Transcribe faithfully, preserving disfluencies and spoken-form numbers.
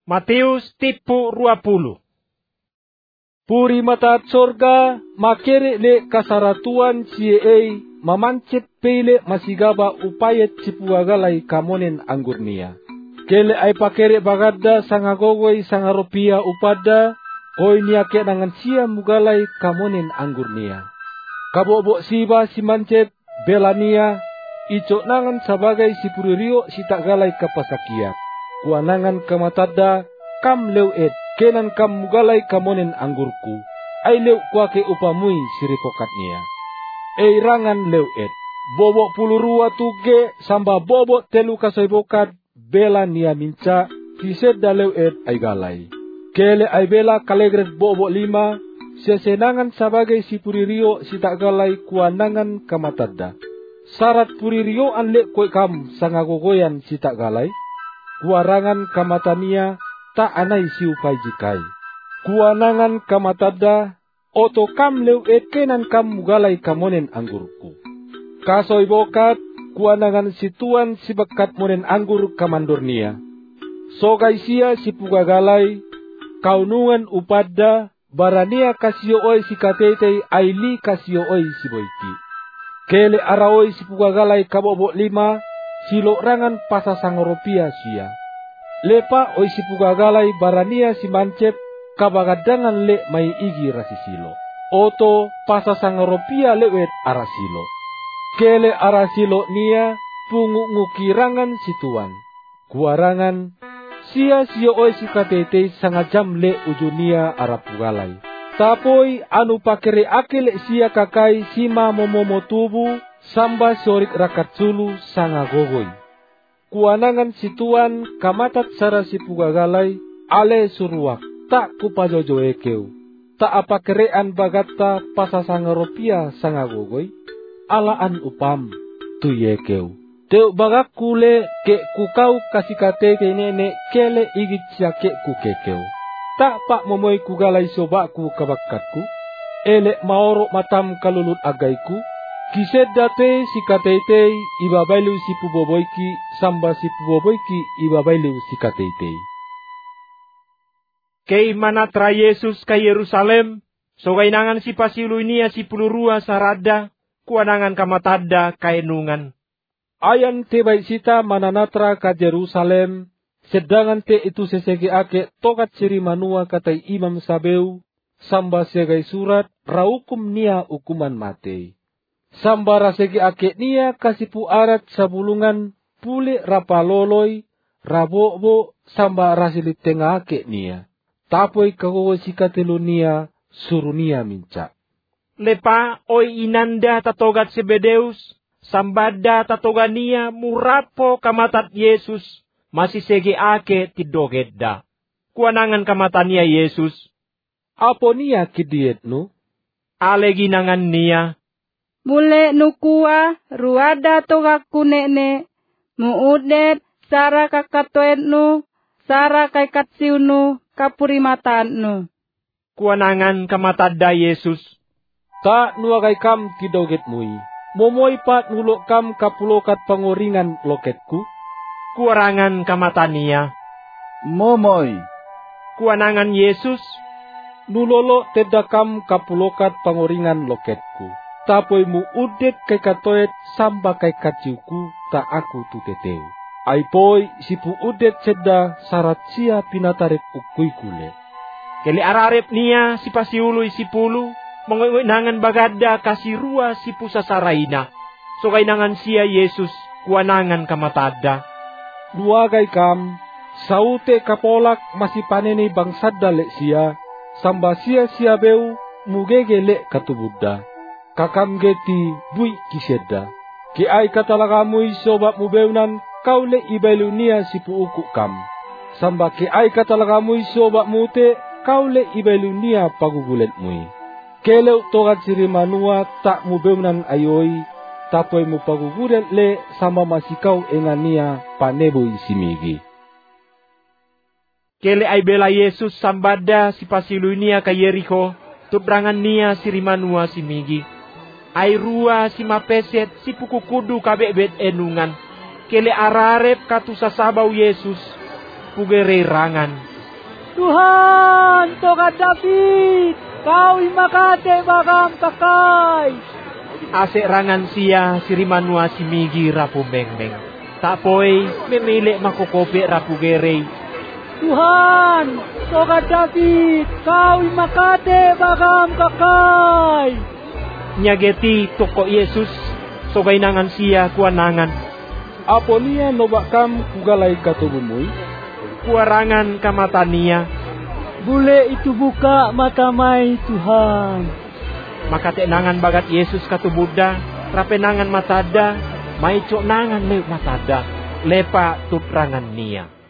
Matius tipu dua puluh. Puri mata sorga makere le kasaratuan siei mamancet pele masigaba upayet cipuagalai kamonen anggurnia. Kele ay pakere bagadda sangagogoi sangaropia upada koi niake nangan sia mugalai kamonen anggurnia. Kabobo siba simancet belania ico nangan sebagai sipuririo sitagalai kapasakiat. Kuanangan kamatada kam leuet kenan kam mugalai kamonen anggurku. Ai leu kuake upamui siripokatnia. Ei rangan leuet. Bobo pulurua tuge samba bobo telu kasaibokat bela nia minca kisedda leuet ai galai. Kele ai bela kalegret bobo lima sesenangan sebagai sipuririo sitagalai kuanangan kamatada. Sarat puririo anle koi kam sangagogoyan sitagalai. Kuarangan kamatania ta anai siupai jikai. Kuanangan kamatada oto kam leuet kenan kam mugalai kamonen anggurku. Kasoi bokat kuanangan situan sibakat monen anggur kamandornia. Sogai sia sipugagalai kaunungan upada barania kasio oi sikatetei aili kasio oi siboiki. Kele araoi sipugagalai kabobo lima silo rangan pasasangropia sia. Lepa oi sipugagalai barania simancep kabagadangan le mai igi rasisilo. Oto pasasangropia lewet arasilo. Kele arasilo nia pungu ngukirangan situan. Kuarangan sia sio oi sikatetei sangajam le ujunia arapugalai. Tapoi anu pakere akele sia kakai sima momomo tubu samba sorik rakat sulu sangagogoi. Kuanangan situan kamatat sara sipugagalai ale suruak tak kupajojo ekeu. Tak apa kerean bagatta pasasangaropia sangagogoi. Alaan upam tuyekeu. Teu bagak kule ke kukau kasikate ke nene kele igit siake kukekeu. Tak pak momoi kugalai sobaku kabakatku. Ele maoro matam kalulut agaiku. Kisedate sikatetei ibabailu sipuboboiki samba sipuboboiki ibabailu sikatetei. Kei manatra Yesus ka Yerusalem, sogainangan si pasiluinia si pulurua sarada, kuanangan kamatada kaenungan. Ayan tebai sita mananatra ka Jerusalem, sedangan te itu sesege ake tokat siri manua katai imam sabeu, samba segai surat raukum nia hukuman mate. Sambara segi ake nia kasipu arat sabulungan pule rapaloloi rabobo samba rasilit tengah ake nia. Tapoi kagogo sikatelu nia surunia minca. Lepa oi inanda tatogat sebedeus sambada tatogania murapo kamatat Yesus masih segi ake tidogedda. Kuanangan kamatania Yesus. Apo nia kidietnu? Ale ginangan nia. Mule nukua ruada togak kunene muudet sara kakatoetnu sara kai katsiunu kapurimatannu. Kuanangan kamatada Yesus. Ta nuagai kam kidoget mui. Momoi pat nulok kam kapulokat pangoringan loketku. Kuarangan kamatania. Momoi. Kuanangan Yesus. Nulolo tedakam kapulokat pangoringan loketku. Tapoi mu udet kai katoet samba kai kaciuku ta aku tuteteu. Aipoi sipu udet seda sarat sia pinatarek ukui kule. Keli ararep nia si pasiului si pulu mengoinangan bagada kasih rua si pusa saraina. Sokainangan sia Yesus kuanangan kamatada. Dua gai kam saute kapolak masih paneni bangsada lek sia samba sia sia beu mugege lek katubudda. Kakam geti bui kisedda. Ki ai katalakamui sobat mubeunan kau le ibailu nia sipu uku kam. Samba ki ai katalakamui sobat mute kau le ibailu nia pagugulet mui. Keleu togat siri manua tak mubeunan ayoi. Tapoi mu pagugulet le samba masikau engania paneboi simigi. Kele ai bela Yesus sambada si pasilu nia ka Yeriko. Tubrangan nia siri manua simigi. Ai rua si mapeset si puku kudu kabebet enungan. Kele ararep katu sasabau Yesus. Pugere rangan. Tuhan, tokat David, kau imakate bagam kakai. Ase rangan siya sirimanua simigi rapu beng-beng. Tapoy memilih makokope rapu gerei. Tuhan, tokat David, kau imakate bagam kakai. Nyageti toko Yesus, sogay nangan siya kuanangan. Apo niya nobakam kugalay katubumuy? Kuarangan kamata niya. Bule itu buka mata may Tuhan. Makatenangan bagat Yesus katubuda, rapenangan matada, may nangan lew matada, lepa tutrangan niya.